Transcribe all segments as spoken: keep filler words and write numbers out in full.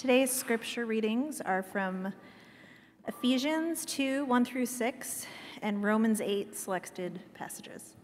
Today's scripture readings are from Ephesians two, one through six, and Romans eight selected passages.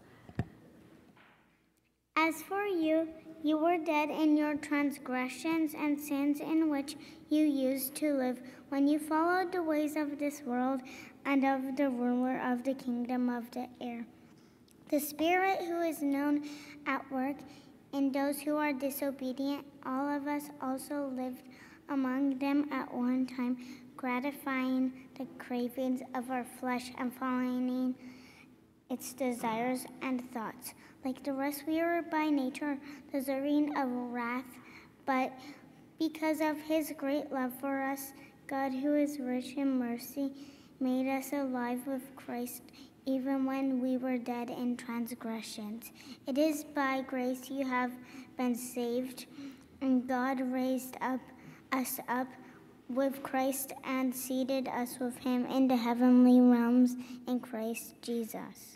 As for you, you were dead in your transgressions and sins in which you used to live when you followed the ways of this world and of the ruler of the kingdom of the air, the spirit who is known at work in those who are disobedient. All of us also lived among them at one time, gratifying the cravings of our flesh and following its desires and thoughts. Like the rest, we are by nature deserving of wrath, but because of his great love for us, God, who is rich in mercy, made us alive with Christ, even when we were dead in transgressions. It is by grace you have been saved, and God raised up us up with Christ and seated us with him in the heavenly realms in Christ Jesus.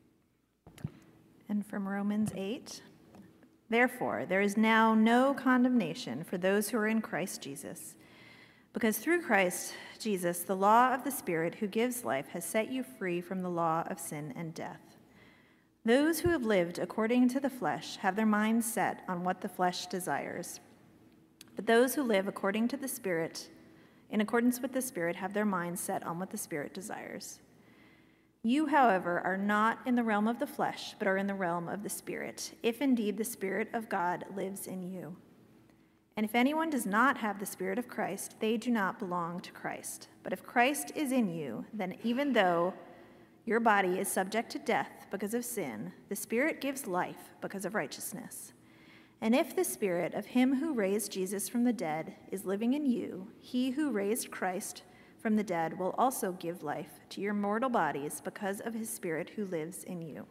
And from Romans eight, therefore, there is now no condemnation for those who are in Christ Jesus, because through Christ Jesus, the law of the Spirit who gives life has set you free from the law of sin and death. Those who have lived according to the flesh have their minds set on what the flesh desires. But those who live according to the Spirit, in accordance with the Spirit, have their minds set on what the Spirit desires. You, however, are not in the realm of the flesh, but are in the realm of the Spirit, if indeed the Spirit of God lives in you. And if anyone does not have the Spirit of Christ, they do not belong to Christ. But if Christ is in you, then even though your body is subject to death because of sin, the Spirit gives life because of righteousness. And if the Spirit of him who raised Jesus from the dead is living in you, he who raised Christ from the dead will also give life to your mortal bodies because of his Spirit who lives in you.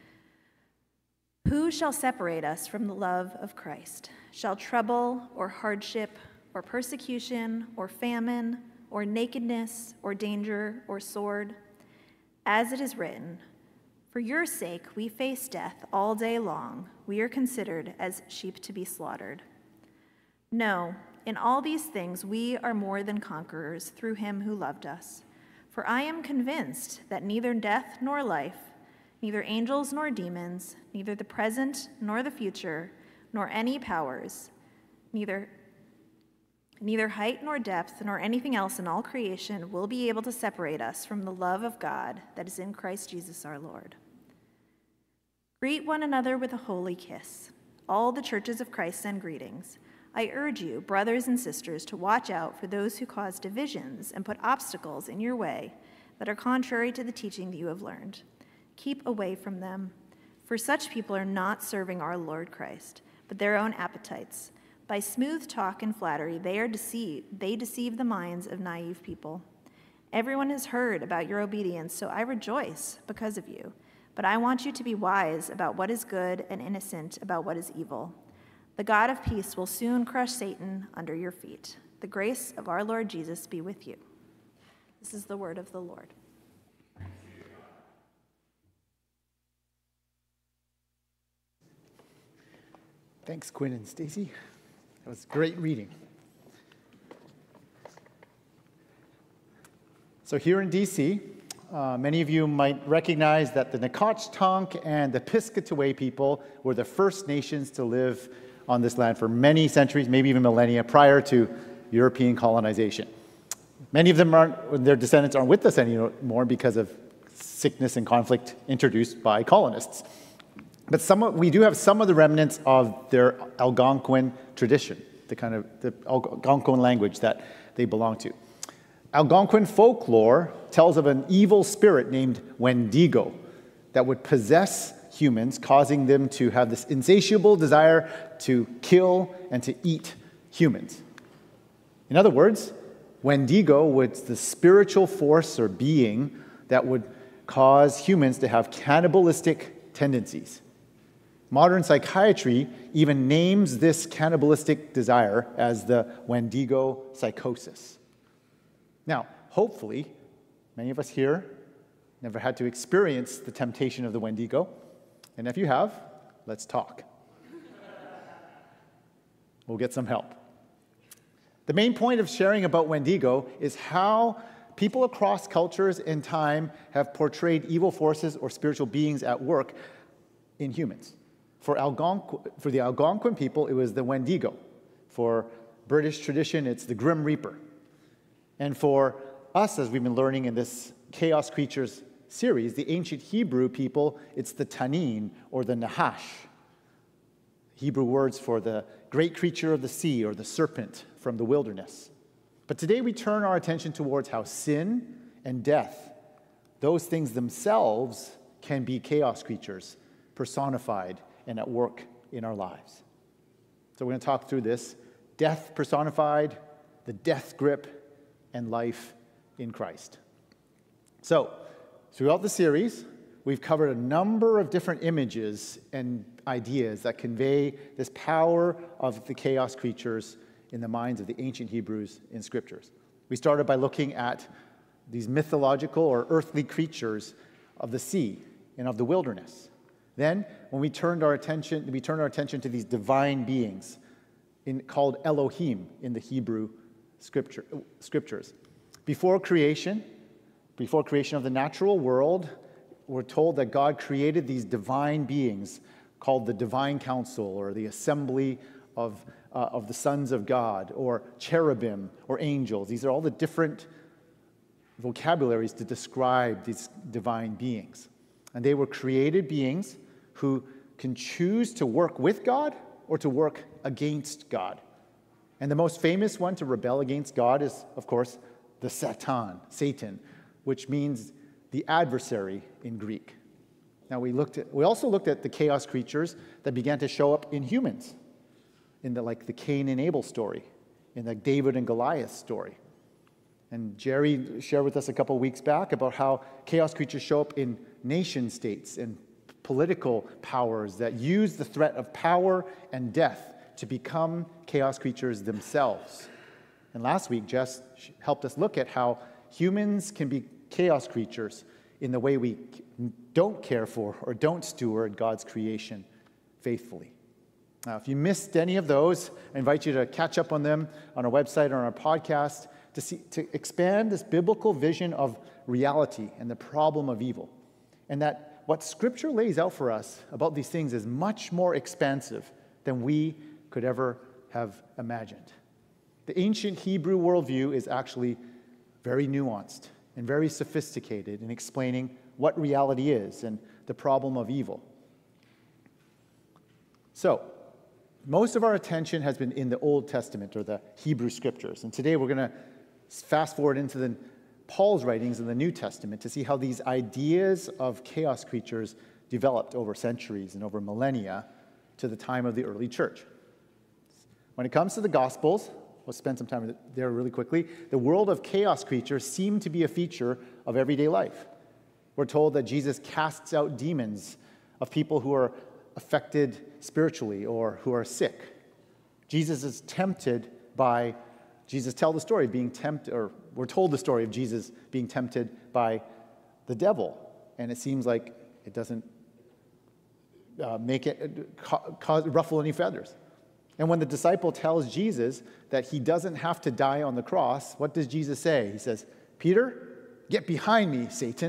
Who shall separate us from the love of Christ? Shall trouble or hardship or persecution or famine or nakedness or danger or sword? As it is written, for your sake we face death all day long. We are considered as sheep to be slaughtered. No, in all these things we are more than conquerors through him who loved us. For I am convinced that neither death nor life, neither angels nor demons, neither the present nor the future, nor any powers, neither, neither height nor depth, nor anything else in all creation will be able to separate us from the love of God that is in Christ Jesus our Lord. Greet one another with a holy kiss. All the churches of Christ send greetings. I urge you, brothers and sisters, to watch out for those who cause divisions and put obstacles in your way that are contrary to the teaching that you have learned. Keep away from them, for such people are not serving our Lord Christ, but their own appetites. By smooth talk and flattery, they are deceived. They deceive the minds of naive people. Everyone has heard about your obedience, so I rejoice because of you. But I want you to be wise about what is good and innocent about what is evil. The God of peace will soon crush Satan under your feet. The grace of our Lord Jesus be with you. This is the word of the Lord. Thanks, Quinn and Stacy. That was great reading. So here in D C, uh, many of you might recognize that the Nacotchtank and the Piscataway people were the first nations to live on this land for many centuries, maybe even millennia, prior to European colonization. Many of them aren't, their descendants aren't with us anymore because of sickness and conflict introduced by colonists. But some of, we do have some of the remnants of their Algonquin tradition, the kind of the Algonquin language that they belong to. Algonquin folklore tells of an evil spirit named Wendigo that would possess humans, causing them to have this insatiable desire to kill and to eat humans. In other words, Wendigo was the spiritual force or being that would cause humans to have cannibalistic tendencies. Modern psychiatry even names this cannibalistic desire as the Wendigo psychosis. Now, hopefully, many of us here never had to experience the temptation of the Wendigo. And if you have, let's talk. We'll get some help. The main point of sharing about Wendigo is how people across cultures and time have portrayed evil forces or spiritual beings at work in humans. For, Algonquin, for the Algonquin people, it was the Wendigo. For British tradition, it's the Grim Reaper. And for us, as we've been learning in this Chaos Creatures series, the ancient Hebrew people, it's the Tanin or the Nahash. Hebrew words for the great creature of the sea or the serpent from the wilderness. But today we turn our attention towards how sin and death, those things themselves, can be chaos creatures personified and at work in our lives. So we're going to talk through this: death personified, the death grip, and life in Christ. So, throughout the series, we've covered a number of different images and ideas that convey this power of the chaos creatures in the minds of the ancient Hebrews in scriptures. We started by looking at these mythological or earthly creatures of the sea and of the wilderness. Then, when we turned our attention, we turned our attention to these divine beings in, called Elohim in the Hebrew scripture, scriptures. Before creation, before creation of the natural world, we're told that God created these divine beings called the divine council or the assembly of, uh, of the sons of God, or cherubim or angels. These are all the different vocabularies to describe these divine beings. And they were created beings who can choose to work with God or to work against God. And the most famous one to rebel against God is, of course, the Satan, Satan, which means the adversary in Greek. Now, we looked at, we also looked at the chaos creatures that began to show up in humans, in the, like the Cain and Abel story, in the David and Goliath story. And Jerry shared with us a couple weeks back about how chaos creatures show up in nation states and political powers that use the threat of power and death to become chaos creatures themselves. And last week, Jess helped us look at how humans can be chaos creatures in the way we don't care for or don't steward God's creation faithfully. Now, if you missed any of those, I invite you to catch up on them on our website or on our podcast to see, to expand this biblical vision of reality and the problem of evil. And that what Scripture lays out for us about these things is much more expansive than we could ever have imagined. The ancient Hebrew worldview is actually very nuanced and very sophisticated in explaining what reality is and the problem of evil. So, most of our attention has been in the Old Testament or the Hebrew Scriptures. And today we're going to fast forward into the, Paul's writings in the New Testament to see how these ideas of chaos creatures developed over centuries and over millennia to the time of the early church. When it comes to the Gospels, we'll spend some time there really quickly, the world of chaos creatures seem to be a feature of everyday life. We're told that Jesus casts out demons of people who are affected spiritually or who are sick. Jesus is tempted by, Jesus tells the story of being tempted, or we're told the story of Jesus being tempted by the devil. And it seems like it doesn't uh, make it, cause, ruffle any feathers. And when the disciple tells Jesus that he doesn't have to die on the cross, what does Jesus say? He says, "Peter, get behind me, Satan."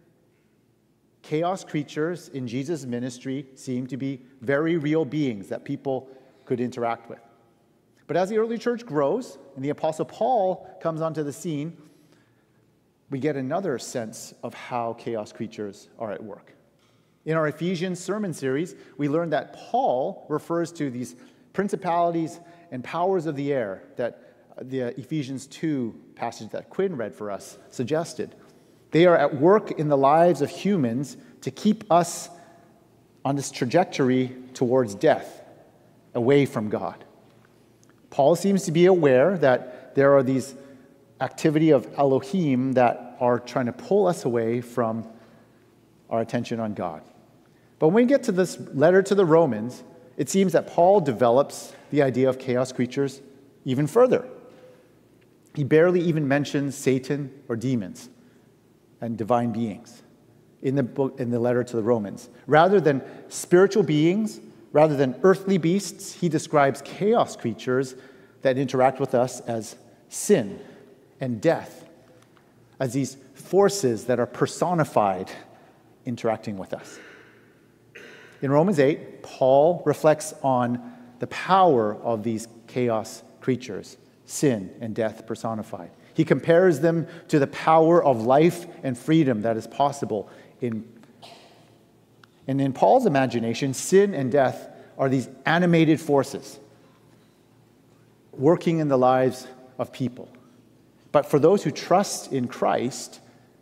Chaos creatures in Jesus' ministry seem to be very real beings that people could interact with. But as the early church grows and the Apostle Paul comes onto the scene, we get another sense of how chaos creatures are at work. In our Ephesians sermon series, we learned that Paul refers to these principalities and powers of the air that the Ephesians two passage that Quinn read for us suggested. They are at work in the lives of humans to keep us on this trajectory towards death, away from God. Paul seems to be aware that there are these activity of Elohim that are trying to pull us away from our attention on God. But when we get to this letter to the Romans, it seems that Paul develops the idea of chaos creatures even further. He barely even mentions Satan or demons and divine beings in the book, in the letter to the Romans. Rather than spiritual beings, rather than earthly beasts, he describes chaos creatures that interact with us as sin and death, as these forces that are personified interacting with us. In Romans eight, Paul reflects on the power of these chaos creatures, sin and death personified. He compares them to the power of life and freedom that is possible in. And in Paul's imagination, sin and death are these animated forces working in the lives of people. But for those who trust in Christ,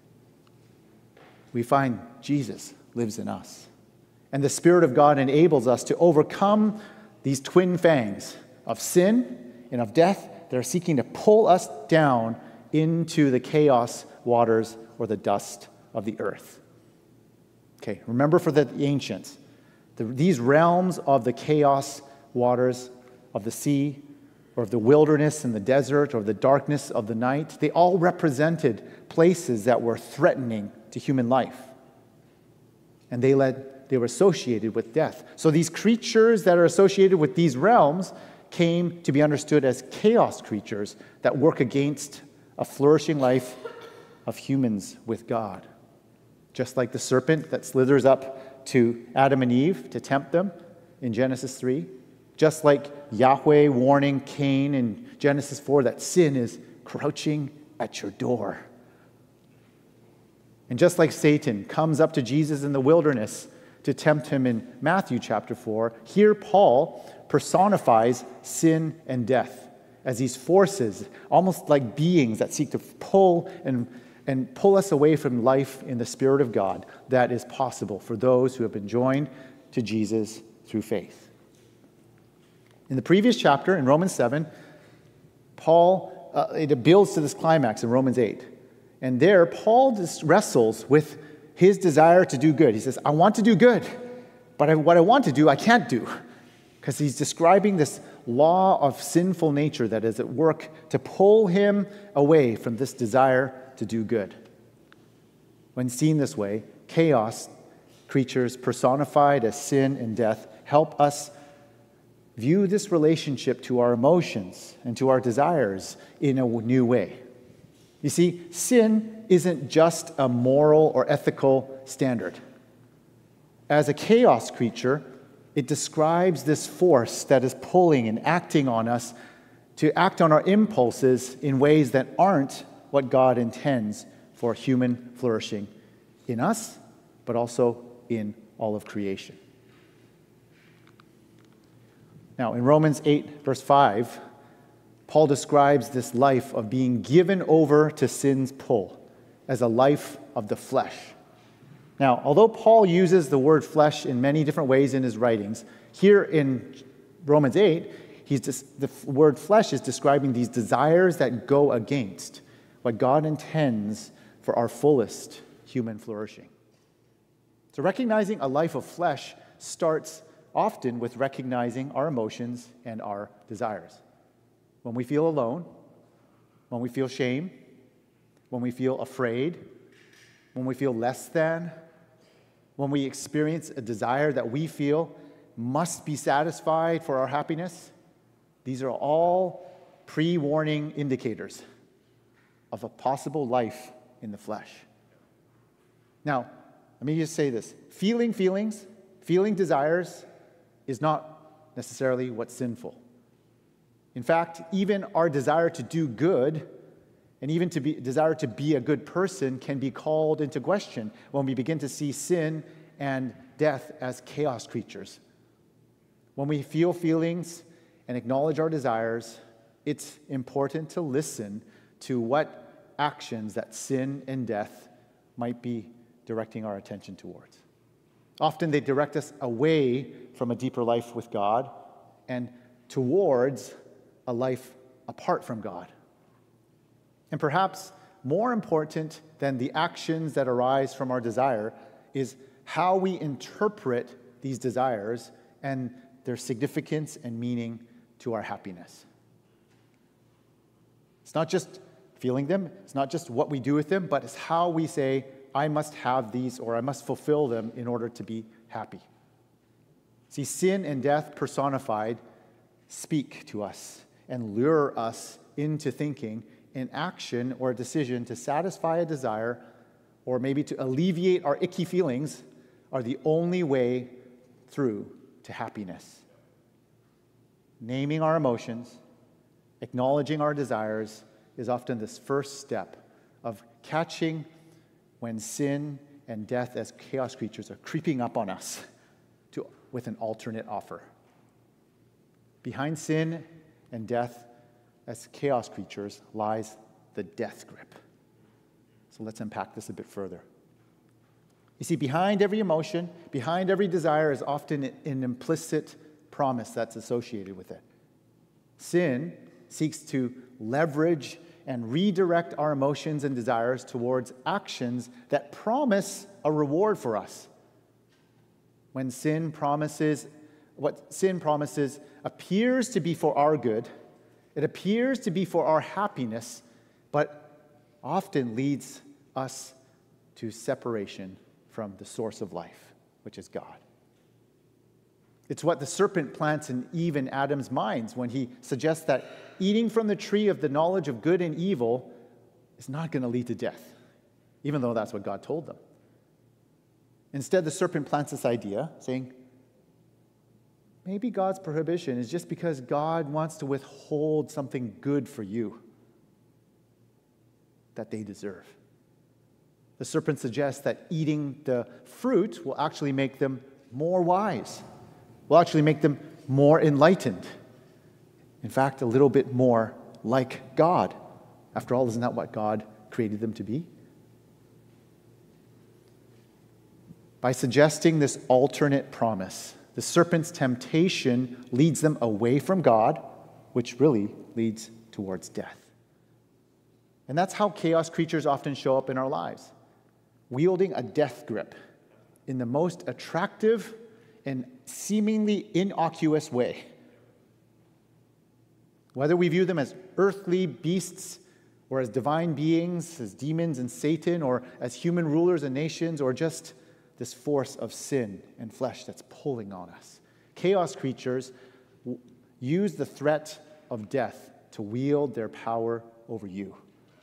we find Jesus lives in us. And the Spirit of God enables us to overcome these twin fangs of sin and of death that are seeking to pull us down into the chaos waters or the dust of the earth. Okay, remember for the ancients, the, these realms of the chaos waters of the sea, or of the wilderness and the desert, or the darkness of the night, they all represented places that were threatening to human life. And they led, they were associated with death. So these creatures that are associated with these realms came to be understood as chaos creatures that work against a flourishing life of humans with God. Just like the serpent that slithers up to Adam and Eve to tempt them in Genesis three. Just like Yahweh warning Cain in Genesis four that sin is crouching at your door. And just like Satan comes up to Jesus in the wilderness to tempt him in Matthew chapter four, here Paul personifies sin and death as these forces, almost like beings that seek to pull and, and pull us away from life in the Spirit of God that is possible for those who have been joined to Jesus through faith. In the previous chapter, in Romans seven, Paul, uh, it builds to this climax in Romans eight. And there, Paul just wrestles with his desire to do good. He says, I want to do good, but I, what I want to do, I can't do. Because he's describing this law of sinful nature that is at work to pull him away from this desire to do good. When seen this way, chaos creatures personified as sin and death help us view this relationship to our emotions and to our desires in a new way. You see, sin isn't just a moral or ethical standard. As a chaos creature, it describes this force that is pulling and acting on us to act on our impulses in ways that aren't what God intends for human flourishing in us, but also in all of creation. Now, in Romans eight, verse five, Paul describes this life of being given over to sin's pull as a life of the flesh. Now, although Paul uses the word flesh in many different ways in his writings, here in Romans eight, he's just, the word flesh is describing these desires that go against what God intends for our fullest human flourishing. So recognizing a life of flesh starts often with recognizing our emotions and our desires. When we feel alone, when we feel shame, when we feel afraid, when we feel less than, when we experience a desire that we feel must be satisfied for our happiness, these are all pre-warning indicators of a possible life in the flesh. Now, let me just say this. Feeling feelings, feeling desires is not necessarily what's sinful. In fact, even our desire to do good and even to be desire to be a good person can be called into question when we begin to see sin and death as chaos creatures. When we feel feelings and acknowledge our desires, it's important to listen to what actions that sin and death might be directing our attention towards. Often they direct us away from a deeper life with God and towards a life apart from God. And perhaps more important than the actions that arise from our desire is how we interpret these desires and their significance and meaning to our happiness. It's not just feeling them, it's not just what we do with them, but it's how we say, I must have these or I must fulfill them in order to be happy. See, sin and death personified speak to us and lure us into thinking an action or a decision to satisfy a desire or maybe to alleviate our icky feelings are the only way through to happiness. Naming our emotions, acknowledging our desires is often this first step of catching when sin and death as chaos creatures are creeping up on us to, with an alternate offer. Behind sin and death as chaos creatures lies the death grip. So let's unpack this a bit further. You see, behind every emotion, behind every desire is often an implicit promise that's associated with it. Sin seeks to leverage and redirect our emotions and desires towards actions that promise a reward for us. When sin promises, what sin promises appears to be for our good, it appears to be for our happiness, but often leads us to separation from the source of life, which is God. It's what the serpent plants in Eve and Adam's minds when he suggests that eating from the tree of the knowledge of good and evil is not going to lead to death, even though that's what God told them. Instead, the serpent plants this idea, saying, maybe God's prohibition is just because God wants to withhold something good for you that they deserve. The serpent suggests that eating the fruit will actually make them more wise, will actually make them more enlightened. In fact, a little bit more like God. After all, isn't that what God created them to be? By suggesting this alternate promise, the serpent's temptation leads them away from God, which really leads towards death. And that's how chaos creatures often show up in our lives, wielding a death grip in the most attractive and seemingly innocuous way. Whether we view them as earthly beasts or as divine beings, as demons and Satan, or as human rulers and nations, or just this force of sin and flesh that's pulling on us. Chaos creatures use the threat of death to wield their power over you.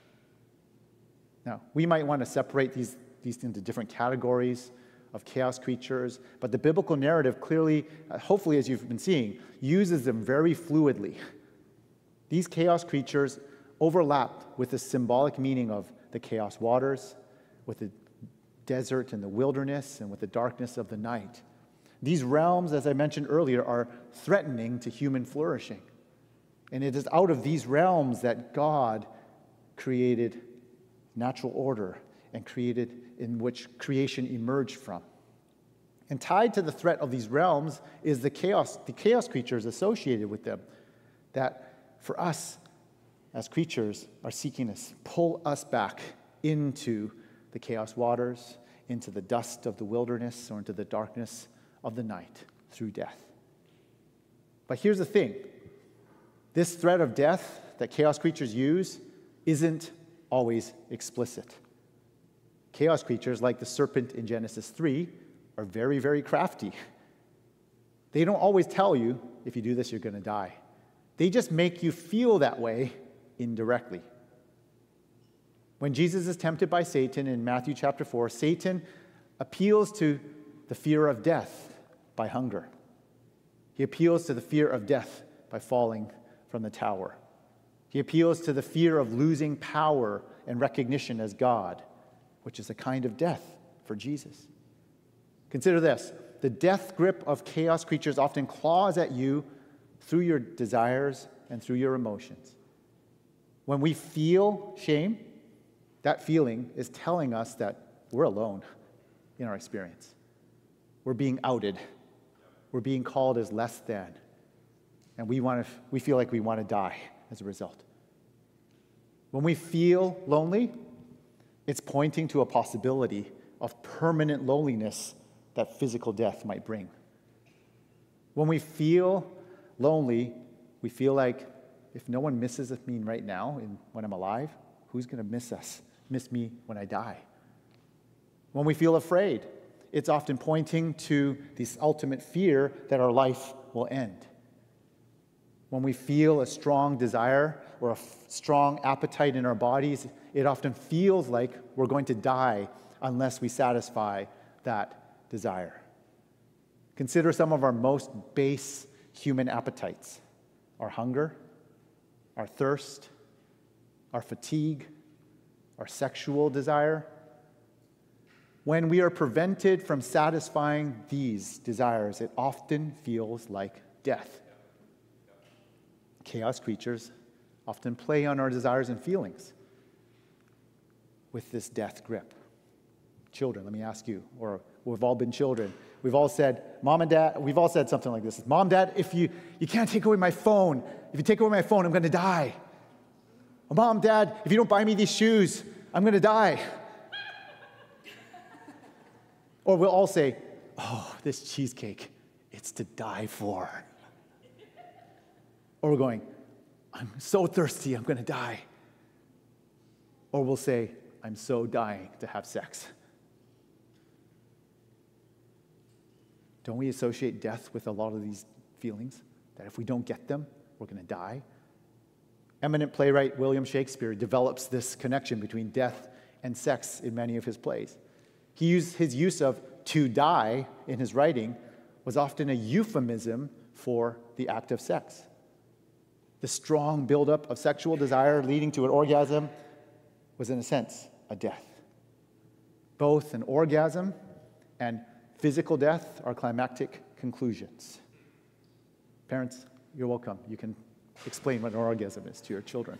Now, we might want to separate these, these into different categories of chaos creatures, but the biblical narrative clearly, uh, hopefully as you've been seeing, uses them very fluidly. These chaos creatures overlap with the symbolic meaning of the chaos waters, with the desert and the wilderness, and with the darkness of the night. These realms, as I mentioned earlier, are threatening to human flourishing. And it is out of these realms that God created natural order and created in which creation emerged from. And tied to the threat of these realms is the chaos, the chaos creatures associated with them, that for us as creatures are seeking to pull us back into the chaos waters, into the dust of the wilderness, or into the darkness of the night through death. But here's the thing. This threat of death that chaos creatures use isn't always explicit. Chaos creatures, like the serpent in Genesis three, are very, very crafty. They don't always tell you, if you do this, you're going to die. They just make you feel that way indirectly. When Jesus is tempted by Satan in Matthew chapter four, Satan appeals to the fear of death by hunger. He appeals to the fear of death by falling from the tower. He appeals to the fear of losing power and recognition as God, which is a kind of death for Jesus. Consider this. The death grip of chaos creatures often claws at you through your desires and through your emotions. When we feel shame, that feeling is telling us that we're alone in our experience. We're being outed. We're being called as less than. And we want to, we feel like we want to die as a result. When we feel lonely, it's pointing to a possibility of permanent loneliness that physical death might bring. When we feel lonely, we feel like if no one misses me right now and when I'm alive, who's going to miss us, miss me when I die? When we feel afraid, it's often pointing to this ultimate fear that our life will end. When we feel a strong desire or a f- strong appetite in our bodies, it often feels like we're going to die unless we satisfy that desire. Consider some of our most base human appetites: our hunger, our thirst, our fatigue, our sexual desire. When we are prevented from satisfying these desires, it often feels like death. Chaos creatures often play on our desires and feelings with this death grip. Children, let me ask you, or we've all been children. We've all said, Mom and Dad, we've all said something like this: Mom, Dad, if you, you can't take away my phone, if you take away my phone, I'm going to die. Or, Mom, Dad, if you don't buy me these shoes, I'm going to die. Or we'll all say, oh, this cheesecake, it's to die for. Or we're going, I'm so thirsty, I'm going to die. Or we'll say, I'm so dying to have sex. Don't we associate death with a lot of these feelings? That if we don't get them, we're going to die? Eminent playwright William Shakespeare develops this connection between death and sex in many of his plays. He used his use of to die in his writing was often a euphemism for the act of sex. The strong buildup of sexual desire leading to an orgasm was, in a sense, a death. Both an orgasm and physical death are climactic conclusions. Parents, you're welcome. You can explain what an orgasm is to your children.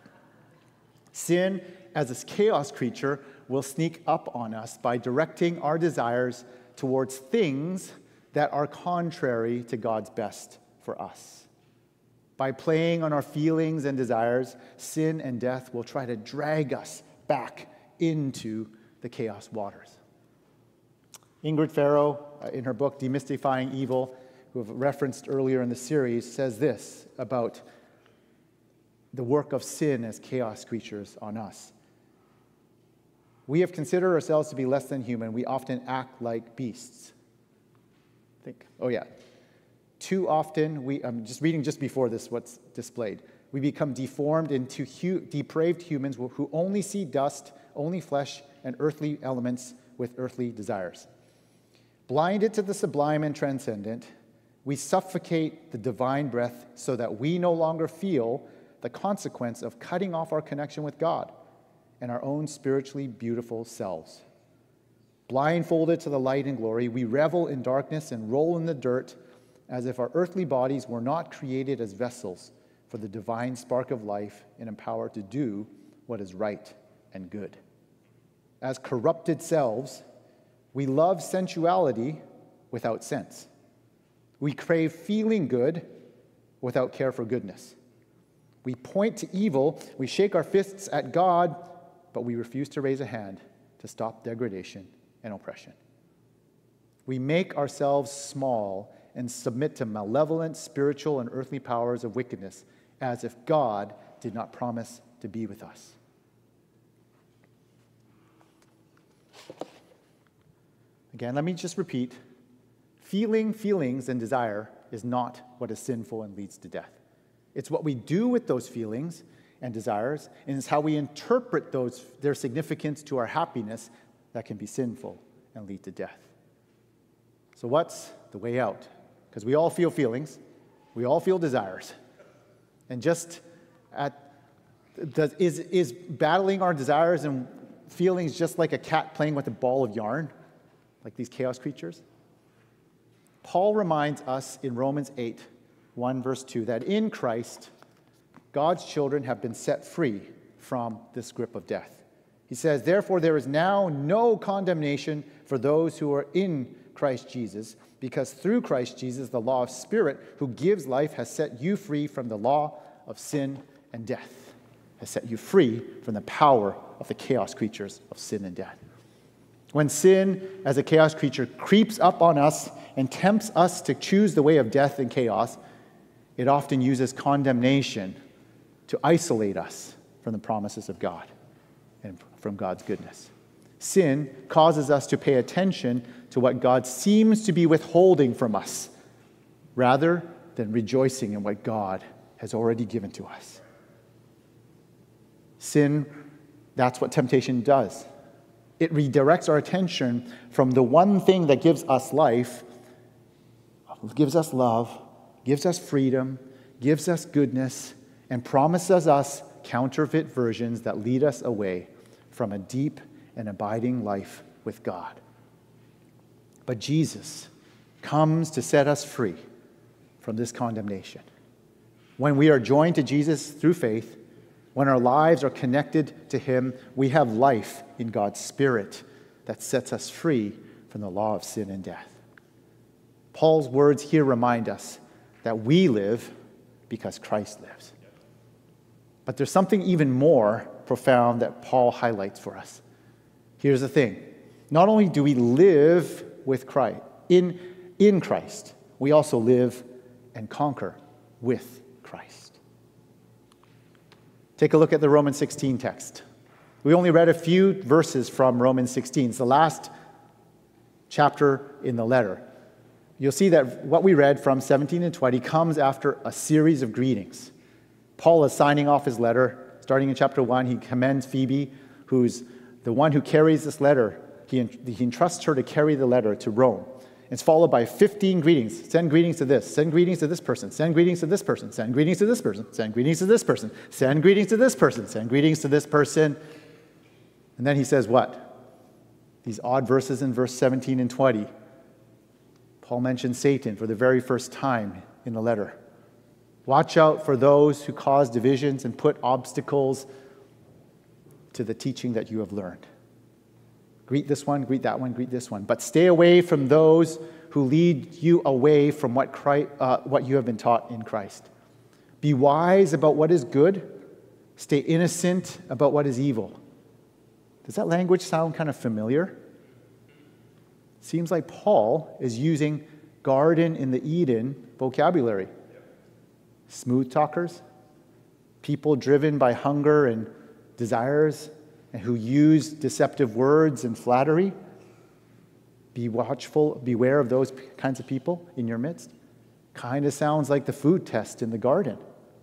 Sin, as a chaos creature, will sneak up on us by directing our desires towards things that are contrary to God's best for us. By playing on our feelings and desires, sin and death will try to drag us back into the chaos waters. Ingrid Farrow, in her book Demystifying Evil, who I've referenced earlier in the series, says this about the work of sin as chaos creatures on us. We have considered ourselves to be less than human. We often act like beasts. Think, oh yeah. Too often, we, I'm just reading just before this what's displayed. We become deformed into hu- depraved humans who only see dust, only flesh, and earthly elements with earthly desires. Blinded to the sublime and transcendent, we suffocate the divine breath so that we no longer feel the consequence of cutting off our connection with God and our own spiritually beautiful selves. Blindfolded to the light and glory, we revel in darkness and roll in the dirt as if our earthly bodies were not created as vessels for the divine spark of life and empowered to do what is right and good. As corrupted selves, we love sensuality without sense. We crave feeling good without care for goodness. We point to evil, we shake our fists at God, but we refuse to raise a hand to stop degradation and oppression. We make ourselves small and submit to malevolent spiritual and earthly powers of wickedness as if God did not promise to be with us. Again, let me just repeat. Feeling feelings and desire is not what is sinful and leads to death. It's what we do with those feelings and desires, and it's how we interpret those, their significance to our happiness that can be sinful and lead to death. So what's the way out? Because we all feel feelings, we all feel desires. And just at, does, is, is battling our desires and feelings just like a cat playing with a ball of yarn, like these chaos creatures? Paul reminds us in Romans eight, one verse two, that in Christ, God's children have been set free from this grip of death. He says, therefore there is now no condemnation for those who are in Christ Jesus, because through Christ Jesus, the law of Spirit who gives life has set you free from the law of sin and death, has set you free from the power of the chaos creatures of sin and death. When sin, as a chaos creature, creeps up on us and tempts us to choose the way of death and chaos, it often uses condemnation to isolate us from the promises of God and from God's goodness. Sin causes us to pay attention to what God seems to be withholding from us, rather than rejoicing in what God has already given to us. Sin, that's what temptation does. It redirects our attention from the one thing that gives us life, gives us love, gives us freedom, gives us goodness, and promises us counterfeit versions that lead us away from a deep and abiding life with God. But Jesus comes to set us free from this condemnation. When we are joined to Jesus through faith, when our lives are connected to him, we have life in God's Spirit that sets us free from the law of sin and death. Paul's words here remind us that we live because Christ lives. But there's something even more profound that Paul highlights for us. Here's the thing. Not only do we live with Christ, in, in Christ, we also live and conquer with Christ. Take a look at the Romans sixteen text. We only read a few verses from Romans sixteen. It's the last chapter in the letter. You'll see that what we read from seventeen and twenty comes after a series of greetings. Paul is signing off his letter. Starting in chapter one, he commends Phoebe, who's the one who carries this letter. He, he entrusts her to carry the letter to Rome. It's followed by fifteen greetings. Send greetings to this. Send greetings to this person. Send greetings to this person. Send greetings to this person. Send greetings to this person. Send greetings to this person. Send greetings to this person. And then he says what? These odd verses in verse seventeen and twenty. Paul mentions Satan for the very first time in the letter. Watch out for those who cause divisions and put obstacles to the teaching that you have learned. Greet this one, greet that one, greet this one. But stay away from those who lead you away from what, Christ, uh, what you have been taught in Christ. Be wise about what is good. Stay innocent about what is evil. Does that language sound kind of familiar? Seems like Paul is using Garden in the Eden vocabulary. Smooth talkers, people driven by hunger and desires, and who use deceptive words and flattery. Be watchful, beware of those kinds of people in your midst. Kind of sounds like the food test in the garden.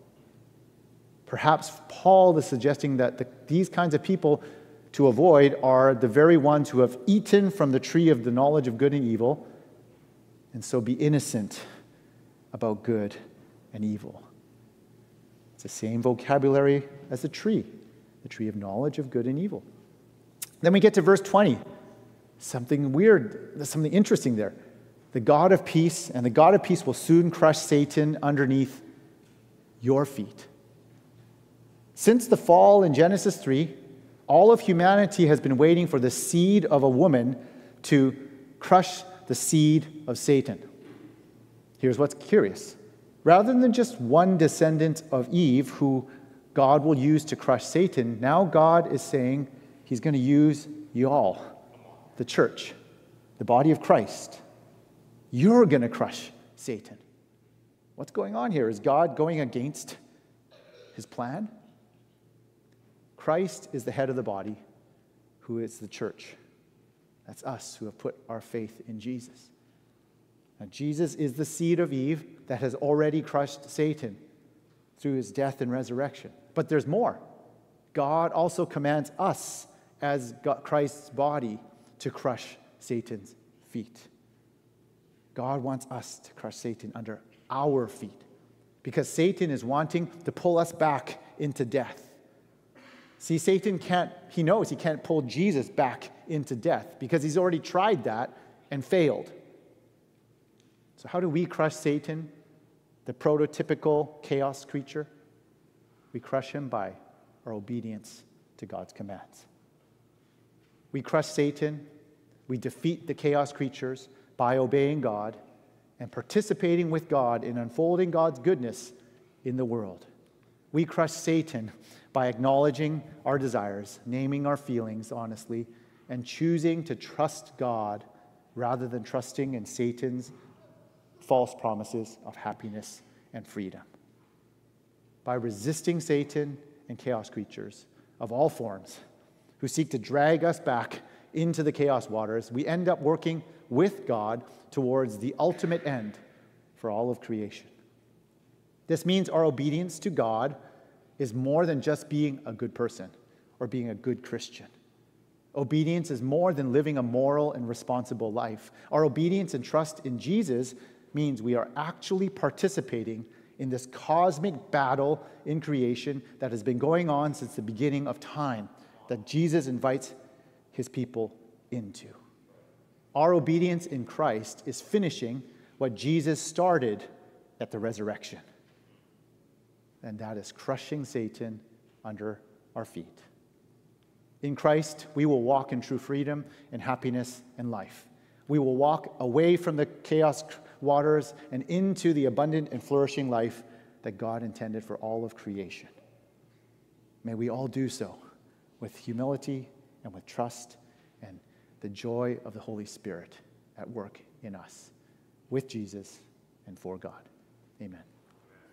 Perhaps Paul is suggesting that the, these kinds of people to avoid are the very ones who have eaten from the tree of the knowledge of good and evil, and so be innocent about good and evil. It's the same vocabulary as the tree, the tree of knowledge of good and evil. Then we get to verse twenty. Something weird, something interesting there. The God of peace, and the God of peace will soon crush Satan underneath your feet. Since the fall in Genesis three, all of humanity has been waiting for the seed of a woman to crush the seed of Satan. Here's what's curious. Rather than just one descendant of Eve who God will use to crush Satan, now God is saying he's going to use you all, the church, the body of Christ. You're going to crush Satan. What's going on here? Is God going against his plan? Christ is the head of the body, who is the church. That's us who have put our faith in Jesus. Now, Jesus is the seed of Eve that has already crushed Satan through his death and resurrection. But there's more. God also commands us as Christ's body to crush Satan's feet. God wants us to crush Satan under our feet because Satan is wanting to pull us back into death. See, Satan can't, he knows he can't pull Jesus back into death because he's already tried that and failed. So how do we crush Satan, the prototypical chaos creature? We crush him by our obedience to God's commands. We crush Satan, we defeat the chaos creatures by obeying God and participating with God in unfolding God's goodness in the world. We crush Satan by acknowledging our desires, naming our feelings honestly, and choosing to trust God rather than trusting in Satan's false promises of happiness and freedom. By resisting Satan and chaos creatures of all forms who seek to drag us back into the chaos waters, we end up working with God towards the ultimate end for all of creation. This means our obedience to God is more than just being a good person or being a good Christian. Obedience is more than living a moral and responsible life. Our obedience and trust in Jesus means we are actually participating in this cosmic battle in creation that has been going on since the beginning of time, that Jesus invites his people into. Our obedience in Christ is finishing what Jesus started at the resurrection. And that is crushing Satan under our feet. In Christ, we will walk in true freedom and happiness and life. We will walk away from the chaos waters and into the abundant and flourishing life that God intended for all of creation. May we all do so with humility and with trust and the joy of the Holy Spirit at work in us, with Jesus and for God. Amen.